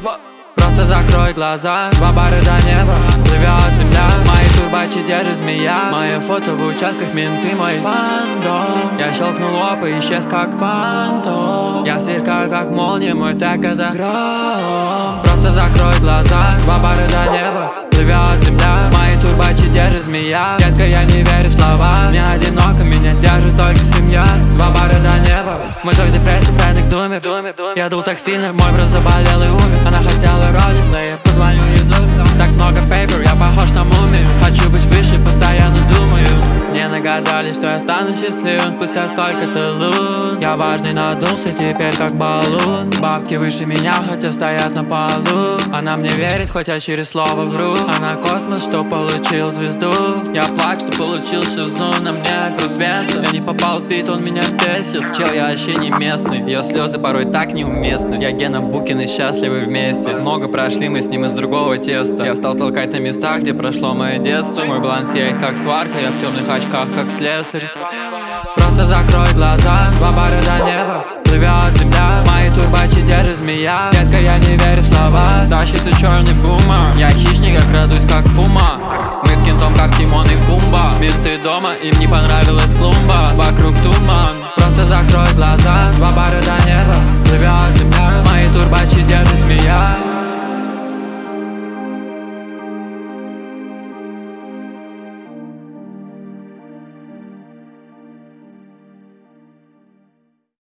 Просто закрой глаза, два бара до неба, плывет земля. Мои турбачи держит змея. Мои фото в участках, менты мой фандом. Я щелкнул лоб и исчез как фантом. Я сверкаю как молния, мой тег это гром. Просто закрой глаза, два бара до неба, плывет земля. Мои турбачи держит змея. Детка, я не верю в слова. Мне одиноко, меня держит только семья. Два бара до неба, мужик в депрессии, френдик думер. Я дул так сильно, мой брат заболел и умер. Она хотела родить, но я позвоню из Uber. Так много пейпер, я похож на мумию. Хочу быть выше, постоянно думаю. Мне нагадали, что я стану счастливым спустя сколько-то лун. Я важный, надулся теперь как баллон. Бабки выше меня, хотя стоят на полу. Она мне верит, хоть я через слово вру. Она космос, что получил звезду. Я плачу, что получил шизу. На мне груз веса. Я не попал в бит, он меня бесит. Чел, я вообще не местный. Ее слезы порой так неуместны. Я Гена Букин и счастливы вместе. Много прошли мы с ним из другого теста. Я стал толкать на местах, где прошло мое детство. Мой баланс сияет как сварка. Я в темных очках, как слесарь. Просто закрой глаза, два бара до неба, плывет земля. Мои турбачи держит змея. Детка, я не верю в слова. Тащится черный бума. Я хищник, я крадусь как пума. Мы с кентом как Тимон и Пумба. Менты дома, им не понравилась клумба. Вокруг туман. Просто закрой глаза, два бара до неба, плывет земля. Мои турбачи держит змея.